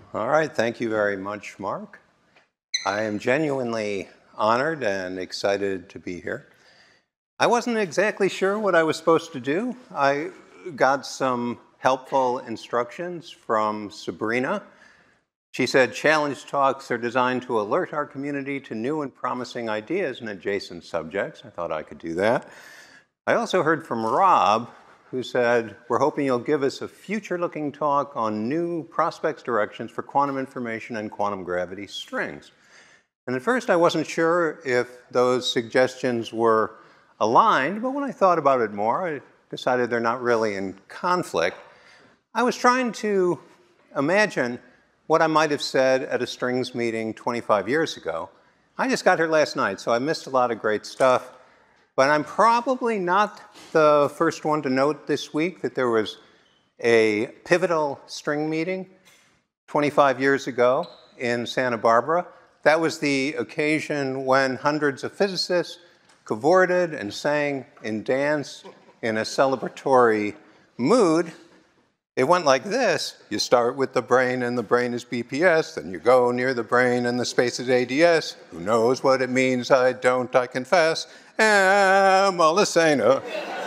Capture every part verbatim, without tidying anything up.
All right, thank you very much, Mark. I am genuinely honored and excited to be here. I wasn't exactly sure what I was supposed to do. I got some helpful instructions from Sabrina. She said challenge talks are designed to alert our community to new and promising ideas in adjacent subjects. I thought I could do that. I also heard from Rob, who said, we're hoping you'll give us a future-looking talk on new prospects directions for quantum information and quantum gravity strings. And at first I wasn't sure if those suggestions were aligned, but when I thought about it more, I decided they're not really in conflict. I was trying to imagine what I might have said at a strings meeting twenty-five years ago. I just got here last night, so I missed a lot of great stuff. But I'm probably not the first one to note this week that there was a pivotal string meeting twenty-five years ago in Santa Barbara. That was the occasion when hundreds of physicists cavorted and sang and danced in a celebratory mood. It went like this. You start with the brain, and the brain is B P S. Then you go near the brain, and the space is A D S. Who knows what it means? I don't, I confess. Am Molisena.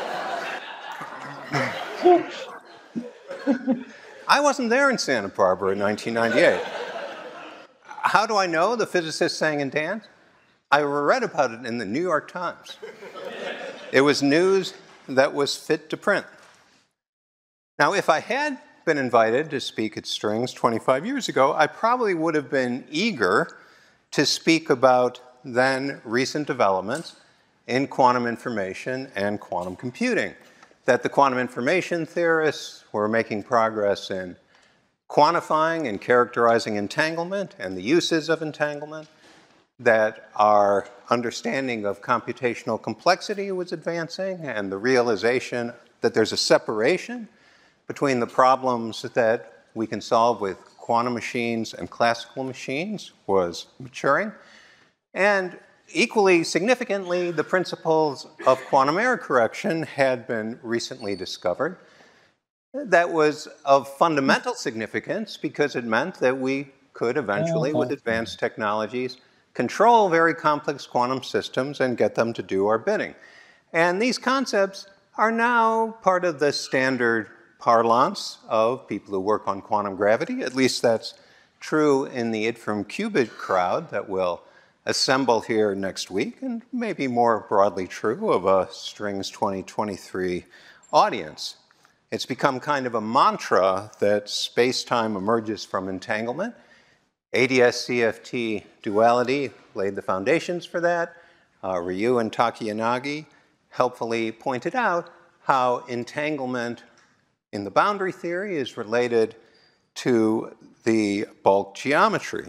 I wasn't there in Santa Barbara in nineteen ninety-eight. How do I know the physicists sang and danced? I read about it in the New York Times. It was news that was fit to print. Now, if I had been invited to speak at Strings twenty-five years ago, I probably would have been eager to speak about then recent developments in quantum information and quantum computing. That the quantum information theorists were making progress in quantifying and characterizing entanglement and the uses of entanglement, that our understanding of computational complexity was advancing, and the realization that there's a separation between the problems that we can solve with quantum machines and classical machines was maturing. And equally significantly, the principles of quantum error correction had been recently discovered. That was of fundamental significance because it meant that we could eventually, with advanced technologies, control very complex quantum systems and get them to do our bidding. And these concepts are now part of the standard parlance of people who work on quantum gravity. At least that's true in the I D F R M Qubit crowd that will assemble here next week, and maybe more broadly true of a Strings twenty twenty-three audience. It's become kind of a mantra that space-time emerges from entanglement. A D S C F T duality laid the foundations for that. Uh, Ryu and Takayanagi helpfully pointed out how entanglement in the boundary theory is related to the bulk geometry.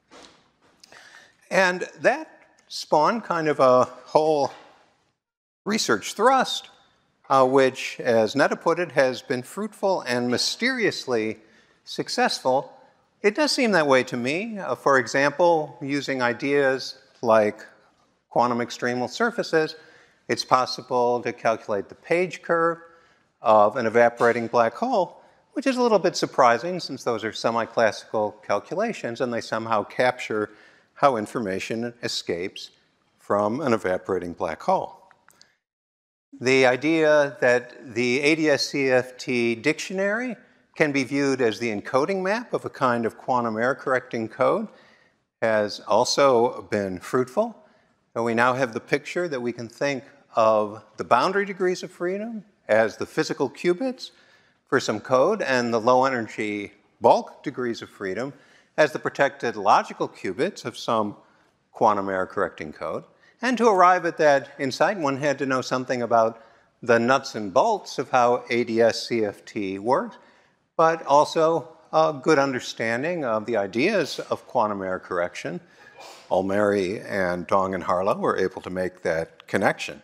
And that spawned kind of a whole research thrust, uh, which, as Netta put it, has been fruitful and mysteriously successful. It does seem that way to me. Uh, for example, using ideas like quantum extremal surfaces, it's possible to calculate the Page curve of an evaporating black hole, which is a little bit surprising since those are semi-classical calculations and they somehow capture how information escapes from an evaporating black hole. The idea that the A D S C F T dictionary can be viewed as the encoding map of a kind of quantum error correcting code has also been fruitful. And we now have the picture that we can think of the boundary degrees of freedom as the physical qubits for some code, and the low energy bulk degrees of freedom as the protected logical qubits of some quantum error correcting code. And to arrive at that insight, one had to know something about the nuts and bolts of how A D S C F T works, but also a good understanding of the ideas of quantum error correction. Ulmeri and Dong and Harlow were able to make that connection.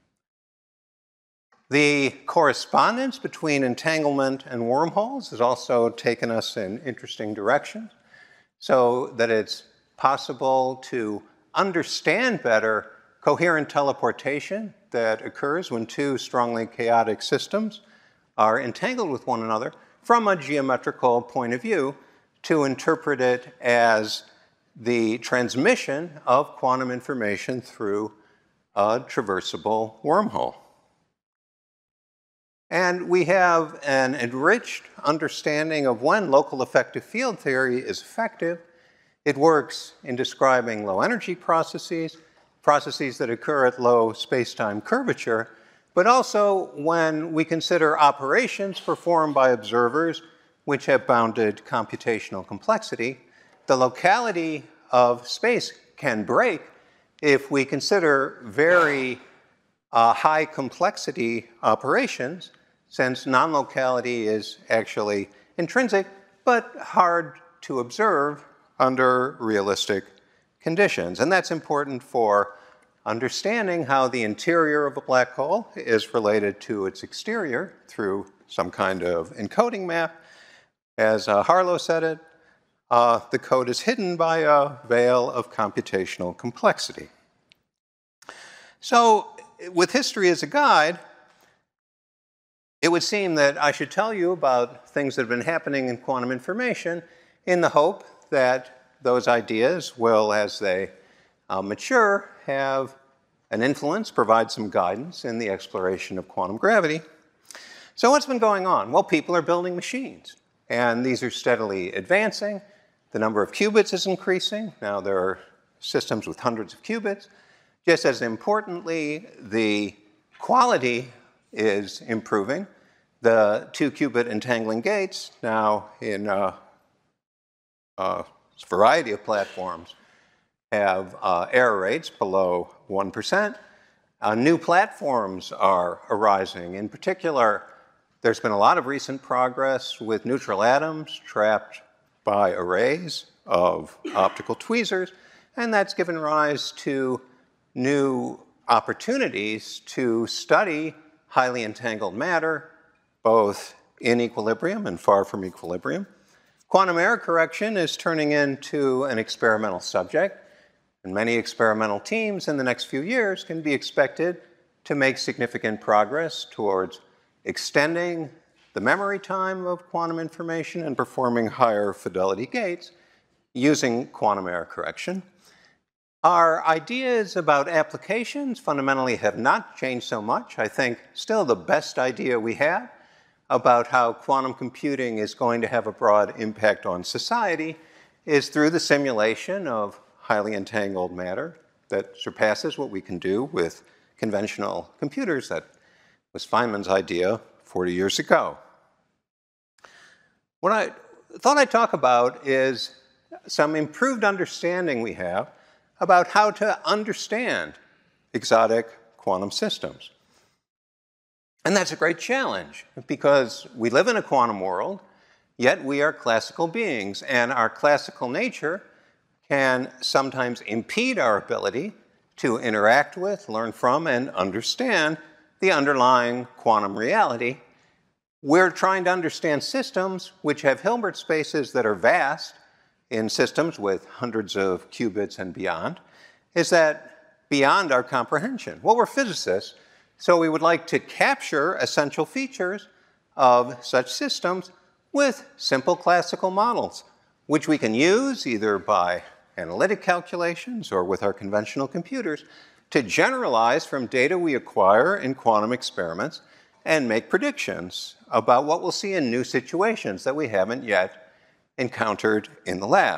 The correspondence between entanglement and wormholes has also taken us in interesting directions, so that it's possible to understand better coherent teleportation that occurs when two strongly chaotic systems are entangled with one another from a geometrical point of view to interpret it as the transmission of quantum information through a traversable wormhole. And we have an enriched understanding of when local effective field theory is effective. It works in describing low energy processes, processes that occur at low space-time curvature, but also when we consider operations performed by observers which have bounded computational complexity. The locality of space can break if we consider very uh, high complexity operations, since non-locality is actually intrinsic, but hard to observe under realistic conditions. And that's important for understanding how the interior of a black hole is related to its exterior through some kind of encoding map. As uh, Harlow said it, uh, the code is hidden by a veil of computational complexity. So, with history as a guide, it would seem that I should tell you about things that have been happening in quantum information in the hope that those ideas will, as they uh, mature, have an influence, provide some guidance in the exploration of quantum gravity. So what's been going on? Well, people are building machines, and these are steadily advancing. The number of qubits is increasing. Now there are systems with hundreds of qubits. Just as importantly, the quality is improving. The two-qubit entangling gates, now in a, a variety of platforms, have uh, error rates below one percent. Uh, new platforms are arising. In particular, there's been a lot of recent progress with neutral atoms trapped by arrays of optical tweezers, and that's given rise to new opportunities to study highly entangled matter, both in equilibrium and far from equilibrium. Quantum error correction is turning into an experimental subject, and many experimental teams in the next few years can be expected to make significant progress towards extending the memory time of quantum information and performing higher fidelity gates using quantum error correction. Our ideas about applications fundamentally have not changed so much. I think still the best idea we have about how quantum computing is going to have a broad impact on society is through the simulation of highly entangled matter that surpasses what we can do with conventional computers. That was Feynman's idea forty years ago. What I thought I'd talk about is some improved understanding we have about how to understand exotic quantum systems. And that's a great challenge because we live in a quantum world, yet we are classical beings, and our classical nature can sometimes impede our ability to interact with, learn from, and understand the underlying quantum reality. We're trying to understand systems which have Hilbert spaces that are vast in systems with hundreds of qubits and beyond. Is that beyond our comprehension? Well, we're physicists, so we would like to capture essential features of such systems with simple classical models, which we can use either by analytic calculations or with our conventional computers to generalize from data we acquire in quantum experiments and make predictions about what we'll see in new situations that we haven't yet encountered in the lab.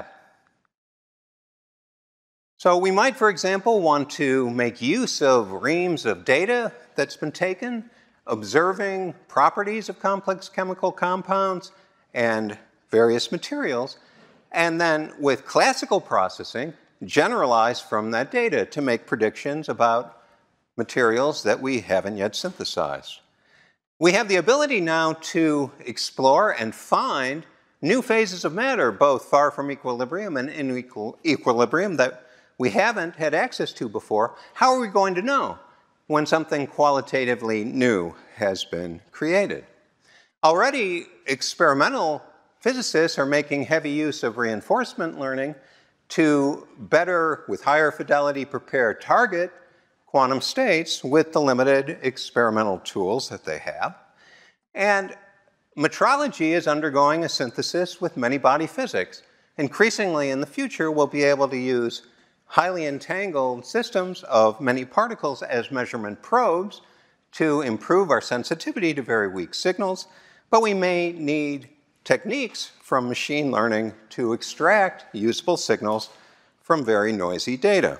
So we might, for example, want to make use of reams of data that's been taken, observing properties of complex chemical compounds and various materials, and then with classical processing, generalize from that data to make predictions about materials that we haven't yet synthesized. We have the ability now to explore and find new phases of matter, both far from equilibrium and in equal equilibrium, that we haven't had access to before. How are we going to know when something qualitatively new has been created? Already, experimental physicists are making heavy use of reinforcement learning to better, with higher fidelity, prepare target quantum states with the limited experimental tools that they have. And metrology is undergoing a synthesis with many-body physics. increasingly in the future, we'll be able to use highly entangled systems of many particles as measurement probes to improve our sensitivity to very weak signals, but we may need techniques from machine learning to extract usable signals from very noisy data.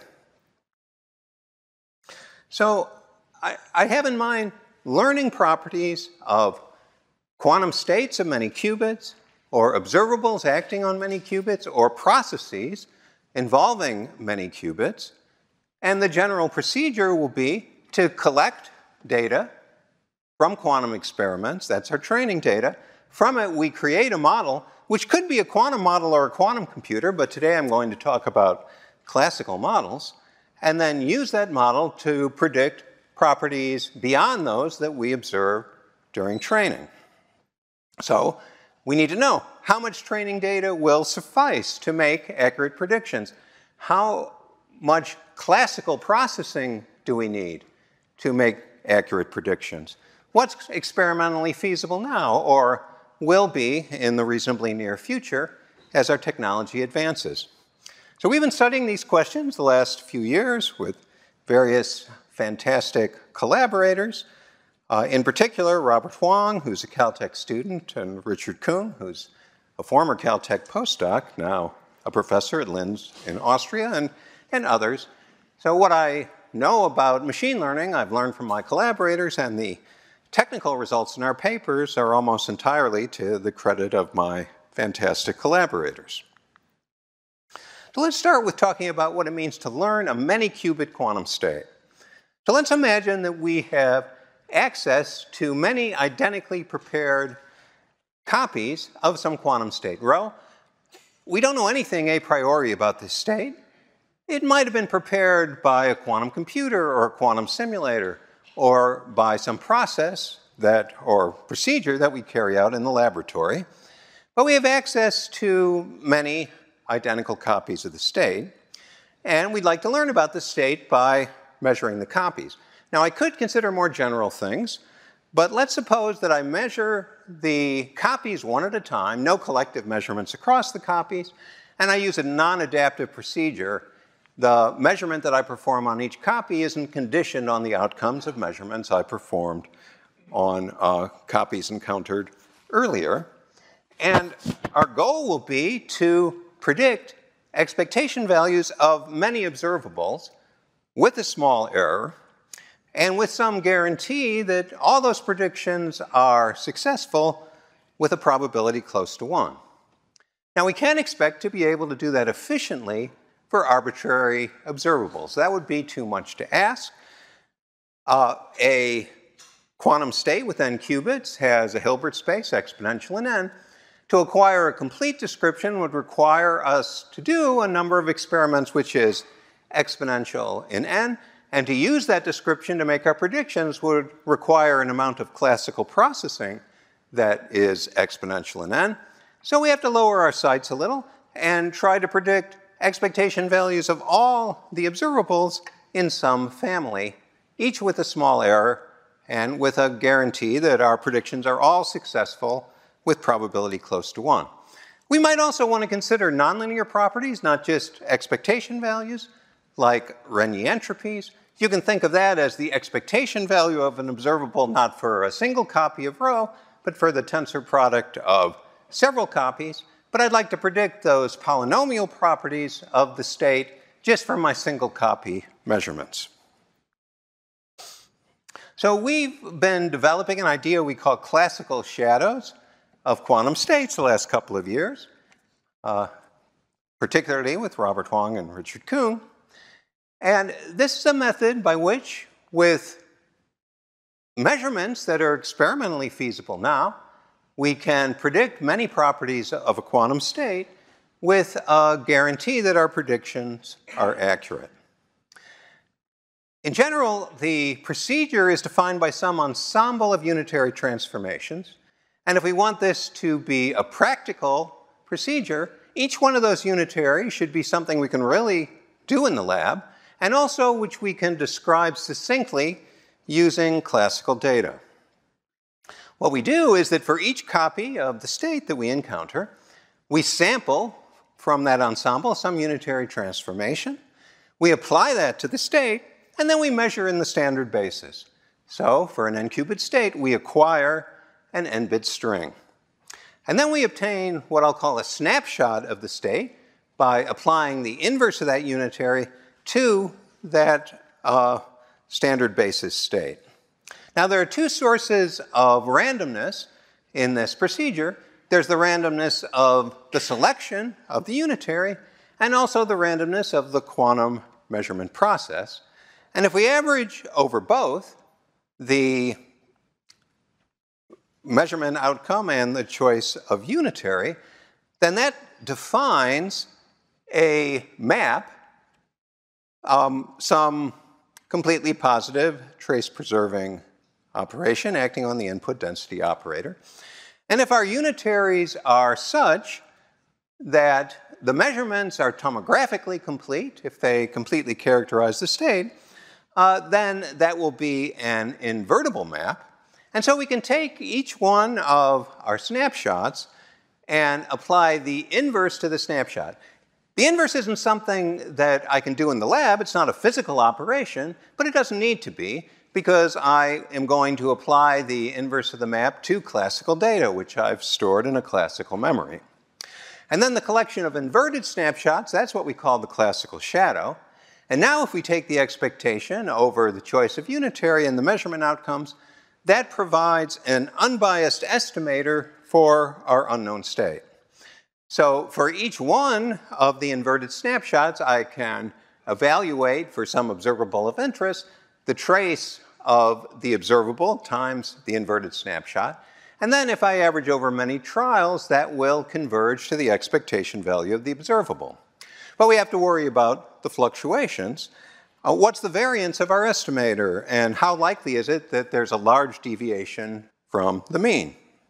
So I, I have in mind learning properties of quantum states of many qubits, or observables acting on many qubits, or processes involving many qubits. And the general procedure will be to collect data from quantum experiments. That's our training data. From it, we create a model, which could be a quantum model or a quantum computer, but today I'm going to talk about classical models, and then use that model to predict properties beyond those that we observe during training. So we need to know how much training data will suffice to make accurate predictions. How much classical processing do we need to make accurate predictions? What's experimentally feasible now or will be in the reasonably near future as our technology advances? So we've been studying these questions the last few years with various fantastic collaborators. Uh, in particular, Robert Huang, who's a Caltech student, and Richard Kuhn, who's a former Caltech postdoc, now a professor at Linz in Austria, and, and others. So what I know about machine learning, I've learned from my collaborators, and the technical results in our papers are almost entirely to the credit of my fantastic collaborators. So let's start with talking about what it means to learn a many-qubit quantum state. So let's imagine that we have access to many identically prepared copies of some quantum state. Rho, we don't know anything a priori about this state. It might have been prepared by a quantum computer or a quantum simulator or by some process that, or procedure that we carry out in the laboratory. But we have access to many identical copies of the state, and we'd like to learn about the state by measuring the copies. Now, I could consider more general things, but let's suppose that I measure the copies one at a time, no collective measurements across the copies, and I use a non-adaptive procedure. The measurement that I perform on each copy isn't conditioned on the outcomes of measurements I performed on uh, copies encountered earlier. And our goal will be to predict expectation values of many observables with a small error, and with some guarantee that all those predictions are successful with a probability close to one. Now, we can't expect to be able to do that efficiently for arbitrary observables. That would be too much to ask. Uh, a quantum state with n qubits has a Hilbert space exponential in n. To acquire a complete description would require us to do a number of experiments which is exponential in n, and to use that description to make our predictions would require an amount of classical processing that is exponential in n. So we have to lower our sights a little and try to predict expectation values of all the observables in some family, each with a small error and with a guarantee that our predictions are all successful with probability close to one. We might also want to consider nonlinear properties, not just expectation values, like Renyi entropies. You can think of that as the expectation value of an observable not for a single copy of Rho, but for the tensor product of several copies. But I'd like to predict those polynomial properties of the state just from my single copy measurements. So we've been developing an idea we call classical shadows of quantum states the last couple of years, uh, particularly with Robert Huang and Richard Kuhn. And this is a method by which, with measurements that are experimentally feasible now, we can predict many properties of a quantum state with a guarantee that our predictions are accurate. In general, the procedure is defined by some ensemble of unitary transformations. And if we want this to be a practical procedure, each one of those unitary should be something we can really do in the lab, and also which we can describe succinctly using classical data. What we do is that for each copy of the state that we encounter, we sample from that ensemble some unitary transformation. We apply that to the state, and then we measure in the standard basis. So for an n-qubit state, we acquire an n-bit string. And then we obtain what I'll call a snapshot of the state by applying the inverse of that unitary to that uh, standard basis state. Now, there are two sources of randomness in this procedure. There's the randomness of the selection of the unitary and also the randomness of the quantum measurement process. And if we average over both, the measurement outcome and the choice of unitary, then that defines a map, um, some completely positive trace-preserving operation acting on the input density operator. And if our unitaries are such that the measurements are tomographically complete, if they completely characterize the state, uh, then that will be an invertible map. And so we can take each one of our snapshots and apply the inverse to the snapshot. The inverse isn't something that I can do in the lab. It's not a physical operation, but it doesn't need to be because I am going to apply the inverse of the map to classical data, which I've stored in a classical memory. And then the collection of inverted snapshots, that's what we call the classical shadow. And now if we take the expectation over the choice of unitary and the measurement outcomes, that provides an unbiased estimator for our unknown state. So for each one of the inverted snapshots, I can evaluate for some observable of interest the trace of the observable times the inverted snapshot. And then if I average over many trials, that will converge to the expectation value of the observable. But we have to worry about the fluctuations. Uh, what's the variance of our estimator, and how likely is it that there's a large deviation from the mean?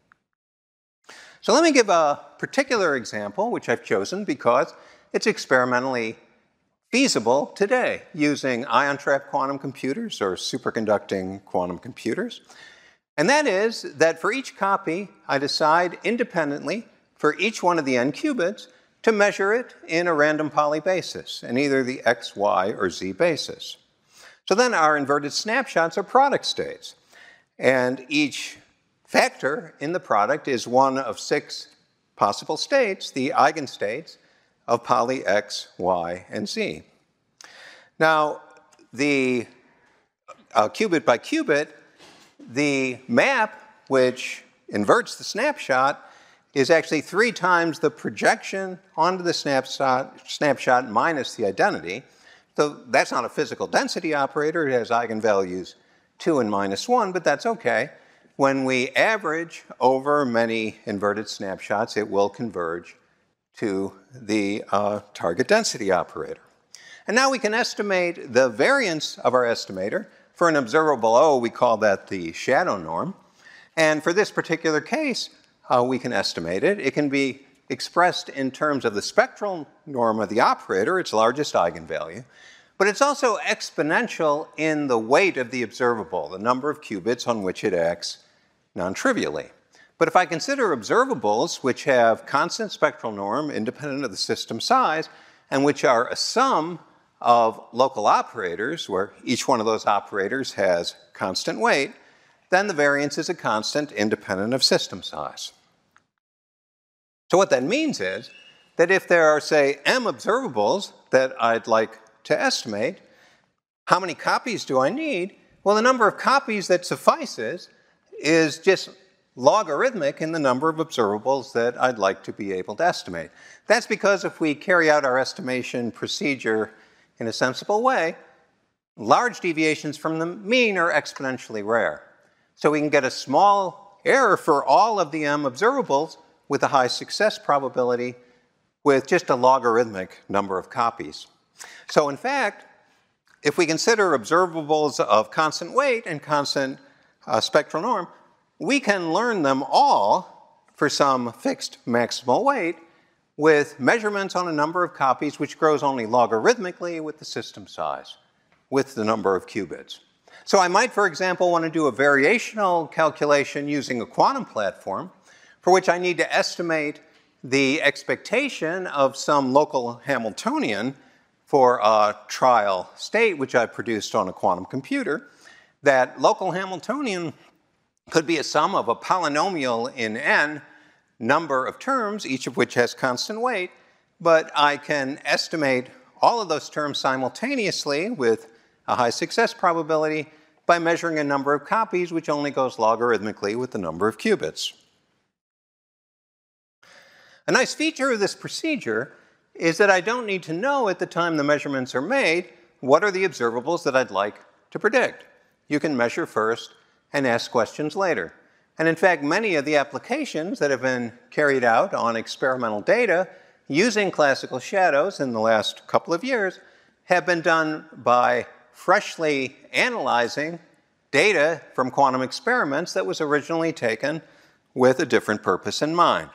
So let me give a particular example, which I've chosen because it's experimentally feasible today using ion-trap quantum computers or superconducting quantum computers. And that is that for each copy, I decide independently for each one of the n qubits to measure it in a random Pauli basis, in either the x, y, or z basis. So then our inverted snapshots are product states. And each factor in the product is one of six possible states, the eigenstates of Pauli x, y, and z. Now, the uh, qubit by qubit, the map, which inverts the snapshot, is actually three times the projection onto the snapshot, snapshot minus the identity. So that's not a physical density operator. It has eigenvalues two and minus one, but that's okay. When we average over many inverted snapshots, it will converge to the uh, target density operator. And now we can estimate the variance of our estimator. For an observable O, we call that the shadow norm. And for this particular case, uh, we can estimate it. It can be expressed in terms of the spectral norm of the operator, its largest eigenvalue. But it's also exponential in the weight of the observable, the number of qubits on which it acts non-trivially. But if I consider observables which have constant spectral norm independent of the system size and which are a sum of local operators where each one of those operators has constant weight, then the variance is a constant independent of system size. So what that means is that if there are, say, m observables that I'd like to estimate, how many copies do I need? Well, the number of copies that suffices is just logarithmic in the number of observables that I'd like to be able to estimate. That's because if we carry out our estimation procedure in a sensible way, large deviations from the mean are exponentially rare. So we can get a small error for all of the m observables with a high success probability with just a logarithmic number of copies. So in fact, if we consider observables of constant weight and constant uh, spectral norm, we can learn them all for some fixed maximal weight with measurements on a number of copies which grows only logarithmically with the system size, with the number of qubits. So I might, for example, want to do a variational calculation using a quantum platform for which I need to estimate the expectation of some local Hamiltonian for a trial state, which I produced on a quantum computer. That local Hamiltonian could be a sum of a polynomial in n number of terms, each of which has constant weight, but I can estimate all of those terms simultaneously with a high success probability by measuring a number of copies, which only goes logarithmically with the number of qubits. A nice feature of this procedure is that I don't need to know at the time the measurements are made what are the observables that I'd like to predict. You can measure first and ask questions later. And in fact, many of the applications that have been carried out on experimental data using classical shadows in the last couple of years have been done by freshly analyzing data from quantum experiments that was originally taken with a different purpose in mind.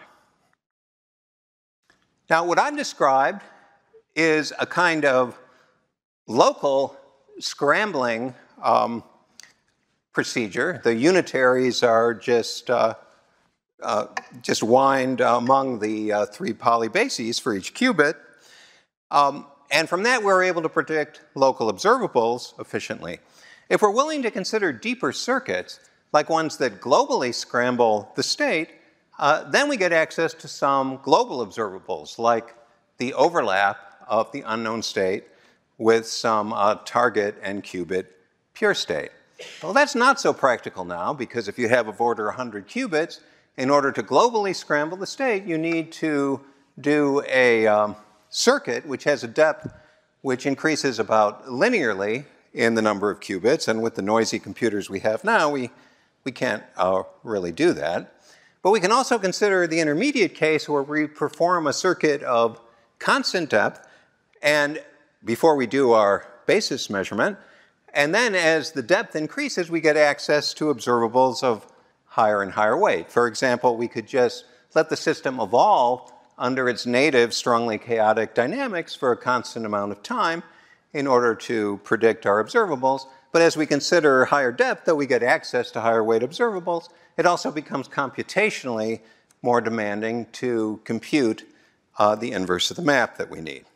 Now, what I've described is a kind of local scrambling um, procedure. The unitaries are just, uh, uh, just wind among the uh, three Pauli bases for each qubit. Um, and from that, we're able to predict local observables efficiently. If we're willing to consider deeper circuits, like ones that globally scramble the state, uh, then we get access to some global observables, like the overlap of the unknown state with some uh, target and qubit pure state. Well, that's not so practical now, because if you have of order one hundred qubits, in order to globally scramble the state, you need to do a um, circuit which has a depth which increases about linearly in the number of qubits, and with the noisy computers we have now, we, we can't uh, really do that. But we can also consider the intermediate case where we perform a circuit of constant depth and before we do our basis measurement, and then as the depth increases, we get access to observables of higher and higher weight. For example, we could just let the system evolve under its native strongly chaotic dynamics for a constant amount of time in order to predict our observables. But as we consider higher depth, though we get access to higher weight observables, it also becomes computationally more demanding to compute uh, the inverse of the map that we need.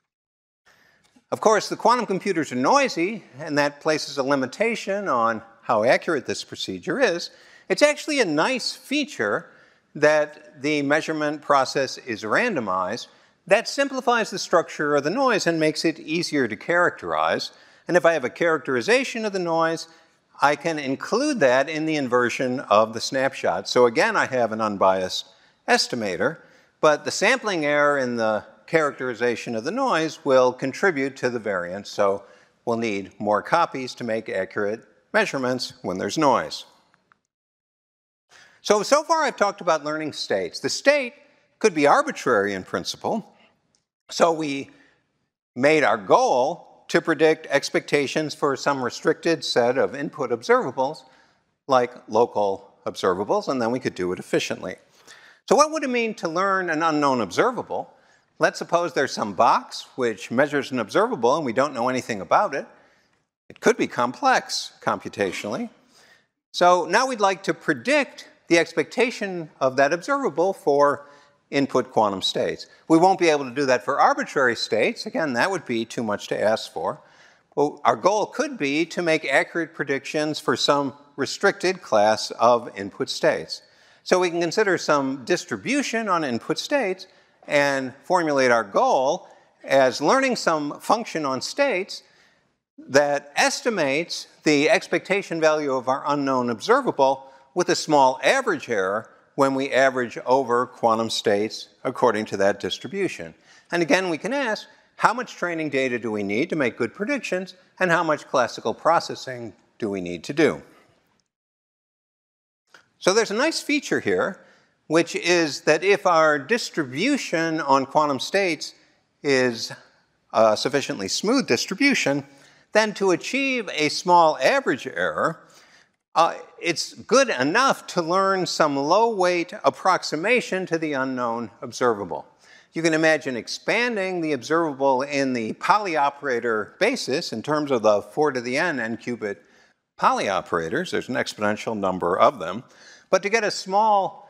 Of course, the quantum computers are noisy, and that places a limitation on how accurate this procedure is. It's actually a nice feature that the measurement process is randomized. That simplifies the structure of the noise and makes it easier to characterize. And if I have a characterization of the noise, I can include that in the inversion of the snapshot. So again, I have an unbiased estimator, but the sampling error in the characterization of the noise will contribute to the variance, so we'll need more copies to make accurate measurements when there's noise. So, so far I've talked about learning states. The state could be arbitrary in principle, so we made our goal to predict expectations for some restricted set of input observables, like local observables, and then we could do it efficiently. So what would it mean to learn an unknown observable? Let's suppose there's some box which measures an observable and we don't know anything about it. It could be complex computationally. So now we'd like to predict the expectation of that observable for input quantum states. We won't be able to do that for arbitrary states. Again, that would be too much to ask for. Well, our goal could be to make accurate predictions for some restricted class of input states. So we can consider some distribution on input states and formulate our goal as learning some function on states that estimates the expectation value of our unknown observable with a small average error when we average over quantum states according to that distribution. And again, we can ask, how much training data do we need to make good predictions, and how much classical processing do we need to do? So there's a nice feature here, which is that if our distribution on quantum states is a sufficiently smooth distribution, then to achieve a small average error, uh, it's good enough to learn some low-weight approximation to the unknown observable. You can imagine expanding the observable in the Pauli operator basis in terms of the four to the n n-qubit Pauli operators. There's an exponential number of them. But to get a small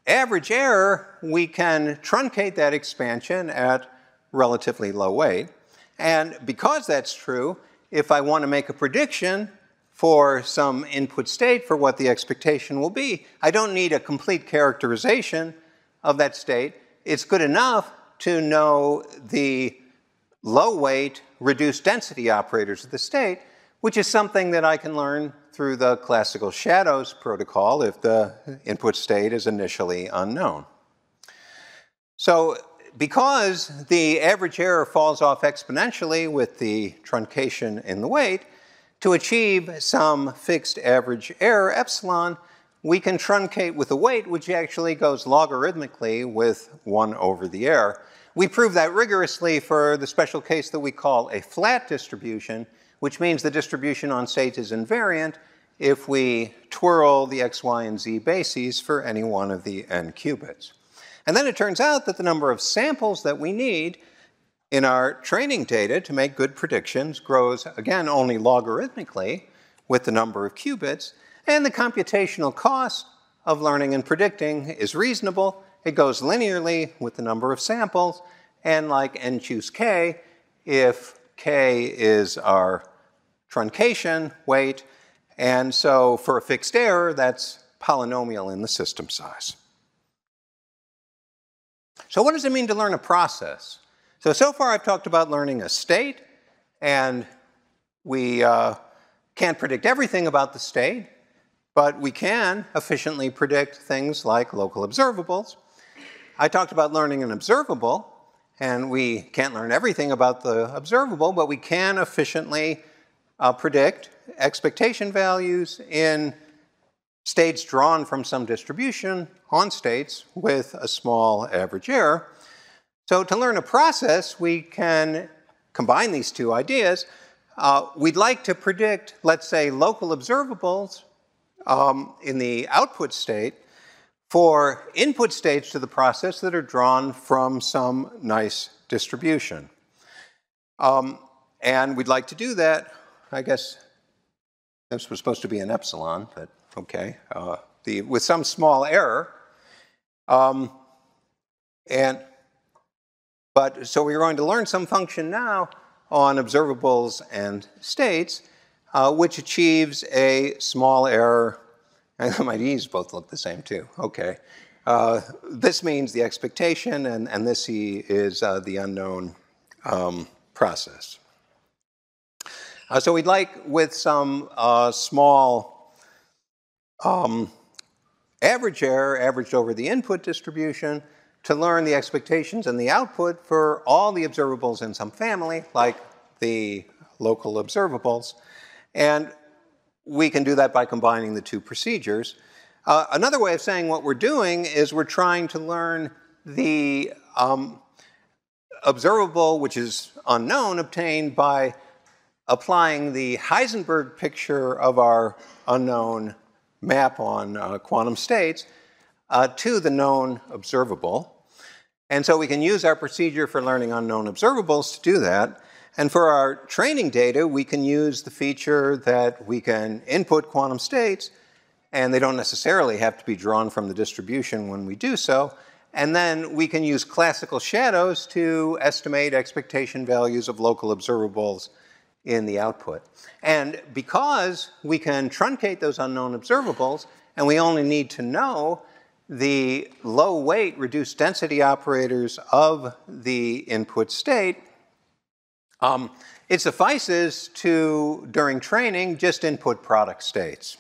average error, we can truncate that expansion at relatively low weight. And because that's true, if I want to make a prediction for some input state for what the expectation will be, I don't need a complete characterization of that state. It's good enough to know the low weight reduced density operators of the state, which is something that I can learn through the classical shadows protocol if the input state is initially unknown. So because the average error falls off exponentially with the truncation in the weight, to achieve some fixed average error epsilon, we can truncate with a weight which actually goes logarithmically with one over the error. We prove that rigorously for the special case that we call a flat distribution, which means the distribution on state is invariant if we twirl the x, y, and z bases for any one of the n qubits. And then it turns out that the number of samples that we need in our training data to make good predictions grows, again, only logarithmically with the number of qubits, and the computational cost of learning and predicting is reasonable. It goes linearly with the number of samples, and like n choose k, if k is our truncation weight, and so for a fixed error, that's polynomial in the system size. So what does it mean to learn a process? So, so far I've talked about learning a state, and we uh, can't predict everything about the state, but we can efficiently predict things like local observables. I talked about learning an observable, and we can't learn everything about the observable, but we can efficiently uh, predict expectation values in states drawn from some distribution on states with a small average error. So to learn a process, we can combine these two ideas. Uh, we'd like to predict, let's say, local observables um, in the output state for input states to the process that are drawn from some nice distribution. Um, and we'd like to do that, I guess this was supposed to be an epsilon, but okay, uh, the, with some small error. Um, and, but, so we're going to learn some function now on observables and states, uh, which achieves a small error. And my E's both look the same too, okay. Uh, this means the expectation, and, and this E is uh, the unknown um, process. Uh, so we'd like, with some uh, small um, average error averaged over the input distribution, to learn the expectations and the output for all the observables in some family, like the local observables. And we can do that by combining the two procedures. Uh, another way of saying what we're doing is we're trying to learn the um, observable, which is unknown, obtained by applying the Heisenberg picture of our unknown map on uh, quantum states uh, to the known observable. And so we can use our procedure for learning unknown observables to do that. And for our training data, we can use the feature that we can input quantum states, and they don't necessarily have to be drawn from the distribution when we do so. And then we can use classical shadows to estimate expectation values of local observables in the output. And because we can truncate those unknown observables, and we only need to know the low weight reduced density operators of the input state, um, it suffices to, during training, just input product states.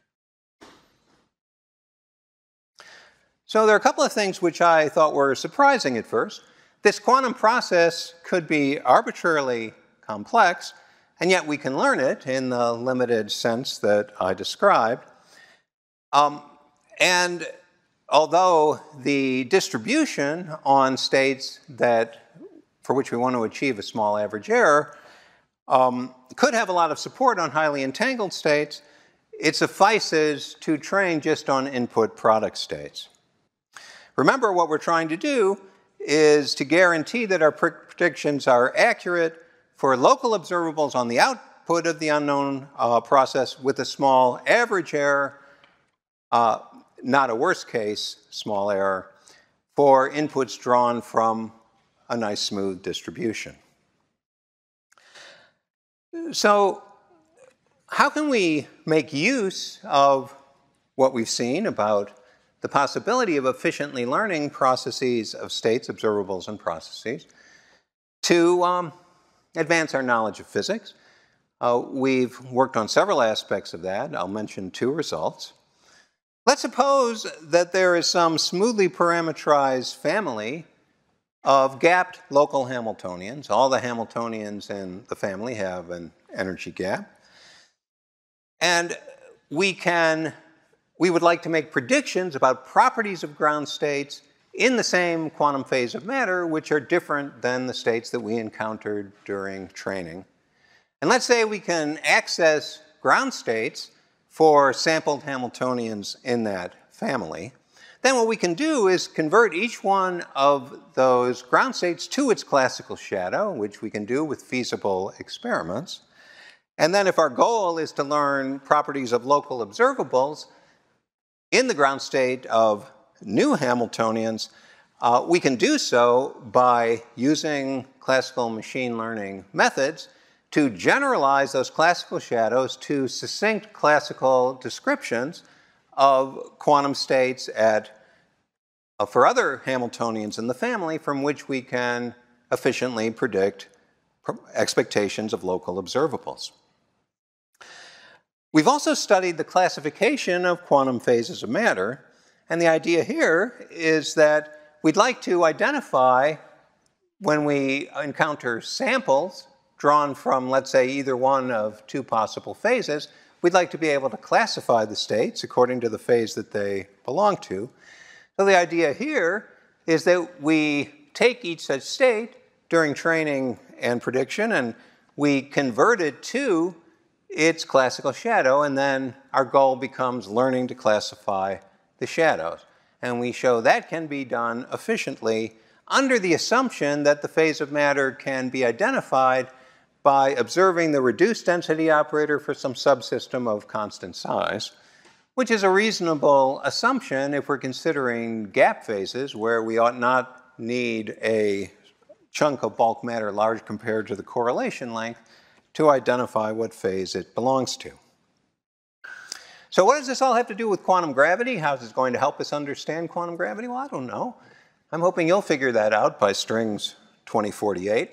So there are a couple of things which I thought were surprising at first. This quantum process could be arbitrarily complex, and yet we can learn it in the limited sense that I described. Um, and although the distribution on states that, for which we want to achieve a small average error, um, could have a lot of support on highly entangled states, it suffices to train just on input product states. Remember, what we're trying to do is to guarantee that our predictions are accurate for local observables on the output of the unknown uh, process with a small average error, uh, not a worst case small error, for inputs drawn from a nice smooth distribution. So how can we make use of what we've seen about the possibility of efficiently learning processes of states, observables, and processes to um, advance our knowledge of physics? Uh, we've worked on several aspects of that. I'll mention two results. Let's suppose that there is some smoothly parametrized family of gapped local Hamiltonians. All the Hamiltonians in the family have an energy gap. And we can, we would like to make predictions about properties of ground states in the same quantum phase of matter, which are different than the states that we encountered during training. And let's say we can access ground states for sampled Hamiltonians in that family. Then what we can do is convert each one of those ground states to its classical shadow, which we can do with feasible experiments. And then if our goal is to learn properties of local observables in the ground state of new Hamiltonians, uh, we can do so by using classical machine learning methods to generalize those classical shadows to succinct classical descriptions of quantum states at, uh, for other Hamiltonians in the family from which we can efficiently predict expectations of local observables. We've also studied the classification of quantum phases of matter, and the idea here is that we'd like to identify, when we encounter samples drawn from, let's say, either one of two possible phases, we'd like to be able to classify the states according to the phase that they belong to. So the idea here is that we take each such state during training and prediction, and we convert it to its classical shadow, and then our goal becomes learning to classify the shadows. And we show that can be done efficiently under the assumption that the phase of matter can be identified by observing the reduced density operator for some subsystem of constant size, which is a reasonable assumption if we're considering gap phases where we ought not need a chunk of bulk matter large compared to the correlation length to identify what phase it belongs to. So what does this all have to do with quantum gravity? How is this going to help us understand quantum gravity? Well, I don't know. I'm hoping you'll figure that out by Strings twenty forty-eight.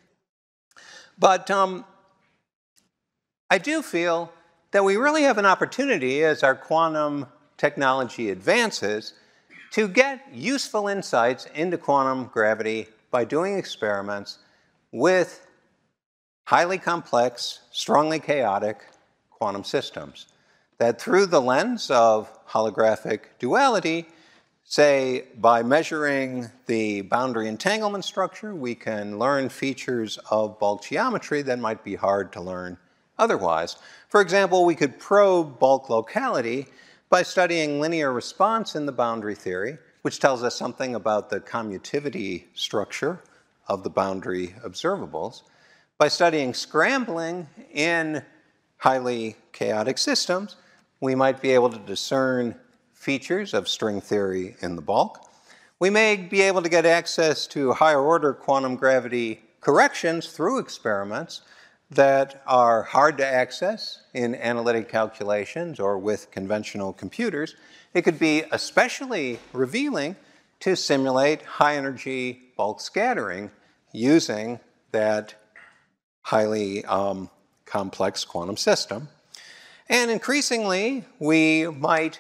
But um, I do feel that we really have an opportunity as our quantum technology advances to get useful insights into quantum gravity by doing experiments with highly complex, strongly chaotic quantum systems that through the lens of holographic duality, say by measuring the boundary entanglement structure, we can learn features of bulk geometry that might be hard to learn otherwise. For example, we could probe bulk locality by studying linear response in the boundary theory, which tells us something about the commutivity structure of the boundary observables. By studying scrambling in highly chaotic systems, we might be able to discern features of string theory in the bulk. We may be able to get access to higher order quantum gravity corrections through experiments that are hard to access in analytic calculations or with conventional computers. It could be especially revealing to simulate high energy bulk scattering using that highly um, complex quantum system. And increasingly, we might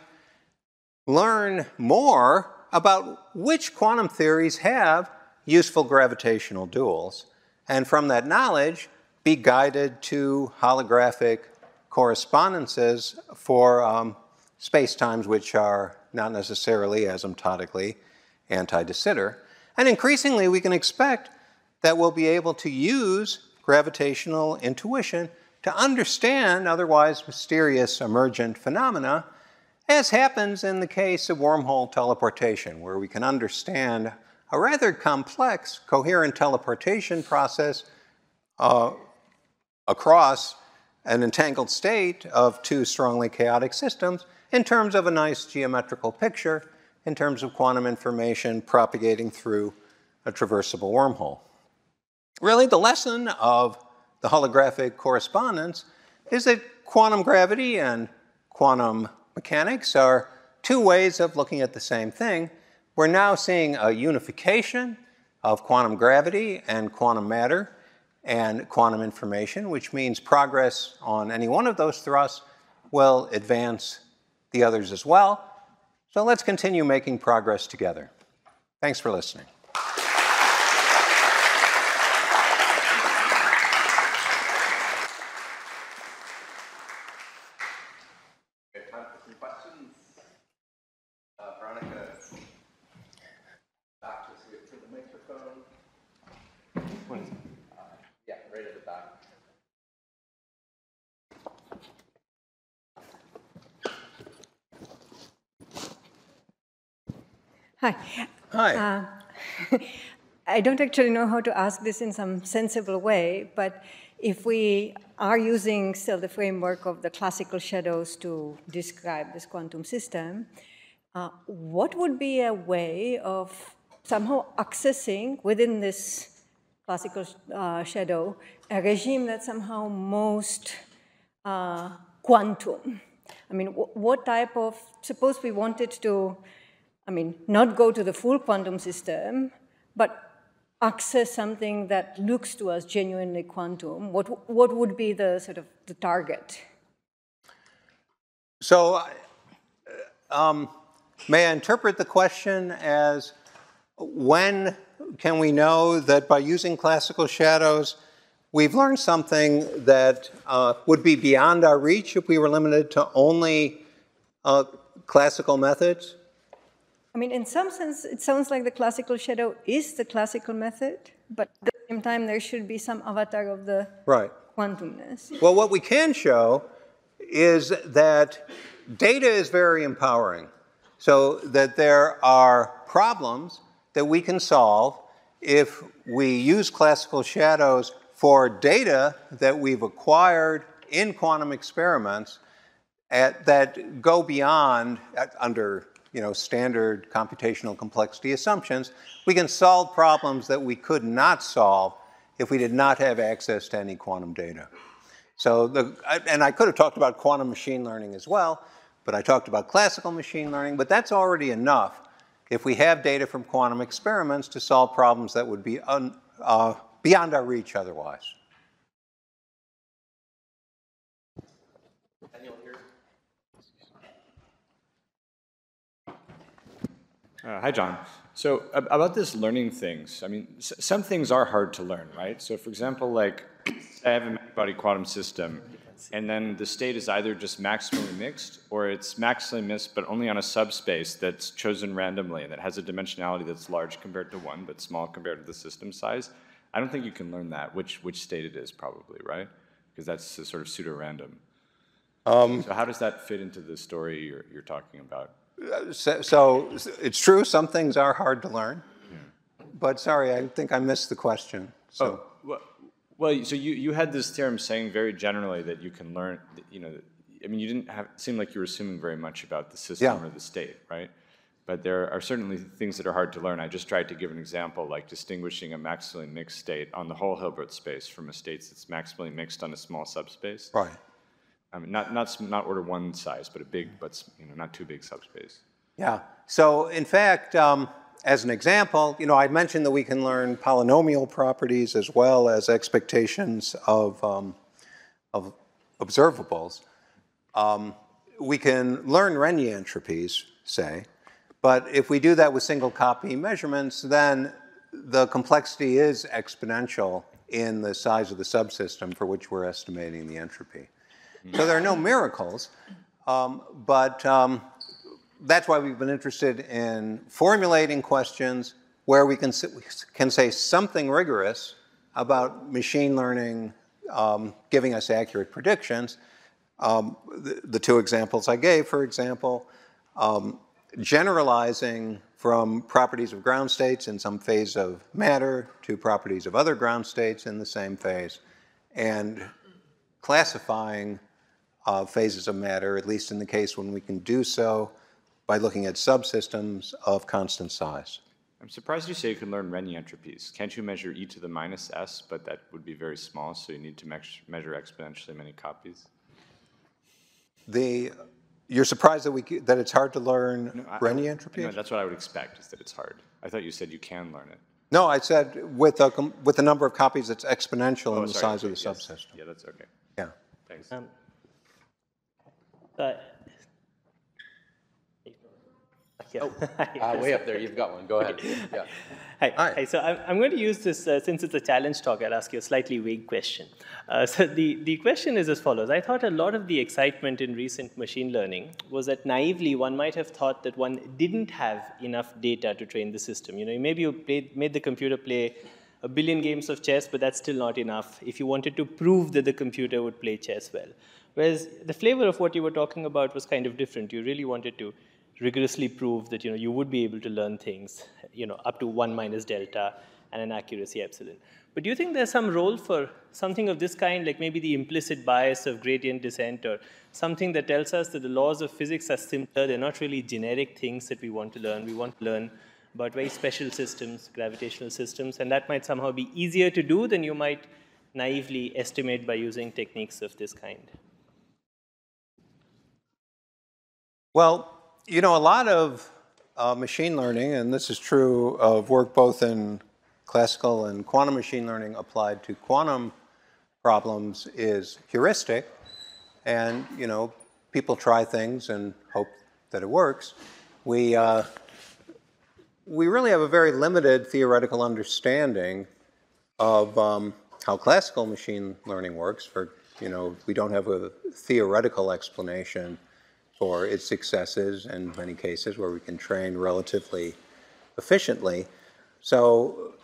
learn more about which quantum theories have useful gravitational duals, and from that knowledge, be guided to holographic correspondences for um, spacetimes which are not necessarily asymptotically anti-de Sitter. And increasingly, we can expect that we'll be able to use gravitational intuition to understand otherwise mysterious emergent phenomena, as happens in the case of wormhole teleportation, where we can understand a rather complex coherent teleportation process uh, across an entangled state of two strongly chaotic systems in terms of a nice geometrical picture, in terms of quantum information propagating through a traversable wormhole. Really, the lesson of the holographic correspondence is that quantum gravity and quantum mechanics are two ways of looking at the same thing. We're now seeing a unification of quantum gravity and quantum matter and quantum information, which means progress on any one of those thrusts will advance the others as well. So let's continue making progress together. Thanks for listening. Hi. Hi. Uh, I don't actually know how to ask this in some sensible way, but if we are using still the framework of the classical shadows to describe this quantum system, uh, what would be a way of somehow accessing within this classical uh, shadow a regime that's somehow most uh, quantum? I mean, what type of, suppose we wanted to, I mean, not go to the full quantum system, but access something that looks to us genuinely quantum, what, what would be the sort of the target? So um, may I interpret the question as when can we know that by using classical shadows, we've learned something that uh, would be beyond our reach if we were limited to only uh, classical methods? I mean, in some sense, it sounds like the classical shadow is the classical method, but at the same time, there should be some avatar of the right. quantumness. Well, what we can show is that data is very empowering, so that there are problems that we can solve if we use classical shadows for data that we've acquired in quantum experiments at, that go beyond, at, under you know, standard computational complexity assumptions. We can solve problems that we could not solve if we did not have access to any quantum data. So, the, and I could have talked about quantum machine learning as well, but I talked about classical machine learning, but that's already enough if we have data from quantum experiments to solve problems that would be un, uh, beyond our reach otherwise. Uh, hi, John. So about this learning things, I mean, s some things are hard to learn, right? So for example, like I have a many-body quantum system, and then the state is either just maximally mixed, or it's maximally mixed, but only on a subspace that's chosen randomly, and that has a dimensionality that's large compared to one, but small compared to the system size. I don't think you can learn that, which, which state it is probably, right? Because that's a sort of pseudo-random. Um, so how does that fit into the story you're, you're talking about? So, so it's true, some things are hard to learn, yeah. But sorry, I think I missed the question. So. Oh, well, well, so you, you had this theorem saying very generally that you can learn, you know, I mean, you didn't have, it seemed like you were assuming very much about the system yeah. or the state, right? But there are certainly things that are hard to learn. I just tried to give an example, like distinguishing a maximally mixed state on the whole Hilbert space from a state that's maximally mixed on a small subspace. Right. I mean, not, not, not order one size, but a big, but you know, not too big subspace. Yeah. So in fact, um, as an example, you know, I mentioned that we can learn polynomial properties as well as expectations of, um, of observables. Um, we can learn Renyi entropies, say, but if we do that with single copy measurements, then the complexity is exponential in the size of the subsystem for which we're estimating the entropy. So there are no miracles, um, but um, that's why we've been interested in formulating questions where we can, can say something rigorous about machine learning um, giving us accurate predictions. Um, the, the two examples I gave, for example, um, generalizing from properties of ground states in some phase of matter to properties of other ground states in the same phase, and classifying uh, phases of matter, at least in the case when we can do so by looking at subsystems of constant size. I'm surprised you say you can learn Renyi entropies. Can't you measure e to the minus s, but that would be very small, so you need to me measure exponentially many copies? The, you're surprised that, we, that it's hard to learn no, I, Renyi entropies? No, that's what I would expect, is that it's hard. I thought you said you can learn it. No, I said with, a, with the number of copies, it's exponential oh, in the sorry, size okay, of the yes. subsystem. Yeah, that's okay. Yeah. Thanks. Um, uh, Yeah. Oh, uh, way up there, you've got one. Go ahead. Yeah. Hi. Hi. Hi. So I'm, I'm going to use this, uh, since it's a challenge talk, I'll ask you a slightly vague question. Uh, so the, the question is as follows. I thought a lot of the excitement in recent machine learning was that naively one might have thought that one didn't have enough data to train the system. You know, maybe you played, made the computer play a billion games of chess, but that's still not enough if you wanted to prove that the computer would play chess well. Whereas the flavor of what you were talking about was kind of different. You really wanted to rigorously prove that you know you would be able to learn things you know up to one minus delta and an accuracy epsilon. But do you think there's some role for something of this kind, like maybe the implicit bias of gradient descent, or something that tells us that the laws of physics are simpler, they're not really generic things that we want to learn. We want to learn about very special systems, gravitational systems, and that might somehow be easier to do than you might naively estimate by using techniques of this kind? Well, you know, a lot of uh, machine learning, and this is true of work both in classical and quantum machine learning applied to quantum problems, is heuristic. And, you know, people try things and hope that it works. We, uh, we really have a very limited theoretical understanding of um, how classical machine learning works. For, you know, we don't have a theoretical explanation for its successes in many cases where we can train relatively efficiently. So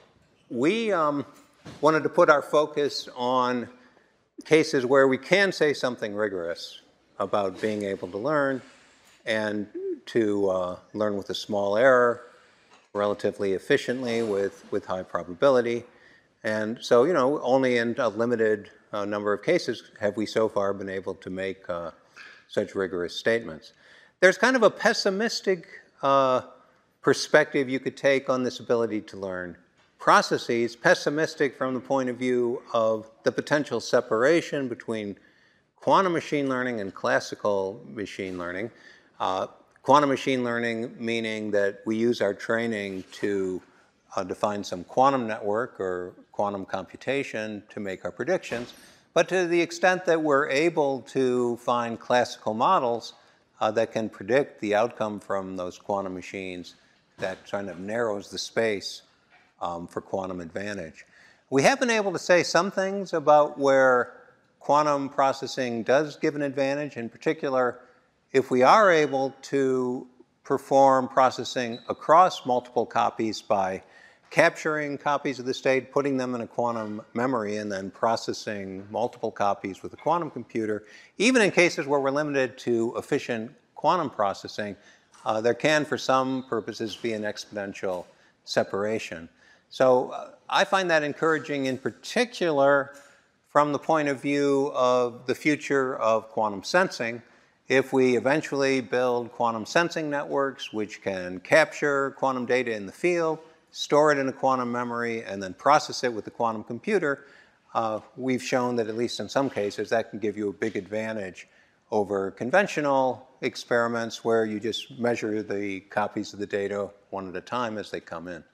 we um, wanted to put our focus on cases where we can say something rigorous about being able to learn and to uh, learn with a small error relatively efficiently with, with high probability. And so, you know, only in a limited uh, number of cases have we so far been able to make uh, such rigorous statements. There's kind of a pessimistic uh, perspective you could take on this ability to learn processes, pessimistic from the point of view of the potential separation between quantum machine learning and classical machine learning. Uh, quantum machine learning meaning that we use our training to uh, define some quantum network or quantum computation to make our predictions. But to the extent that we're able to find classical models uh, that can predict the outcome from those quantum machines, that kind of narrows the space um, for quantum advantage. We have been able to say some things about where quantum processing does give an advantage. In particular, if we are able to perform processing across multiple copies by capturing copies of the state, putting them in a quantum memory, and then processing multiple copies with a quantum computer, even in cases where we're limited to efficient quantum processing, uh, there can, for some purposes, be an exponential separation. So uh, I find that encouraging, in particular from the point of view of the future of quantum sensing. If we eventually build quantum sensing networks which can capture quantum data in the field, store it in a quantum memory, and then process it with the quantum computer, uh, we've shown that at least in some cases that can give you a big advantage over conventional experiments where you just measure the copies of the data one at a time as they come in.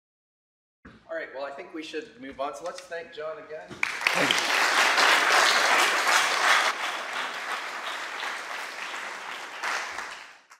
All right, well, I think we should move on. So let's thank John again. Thank you.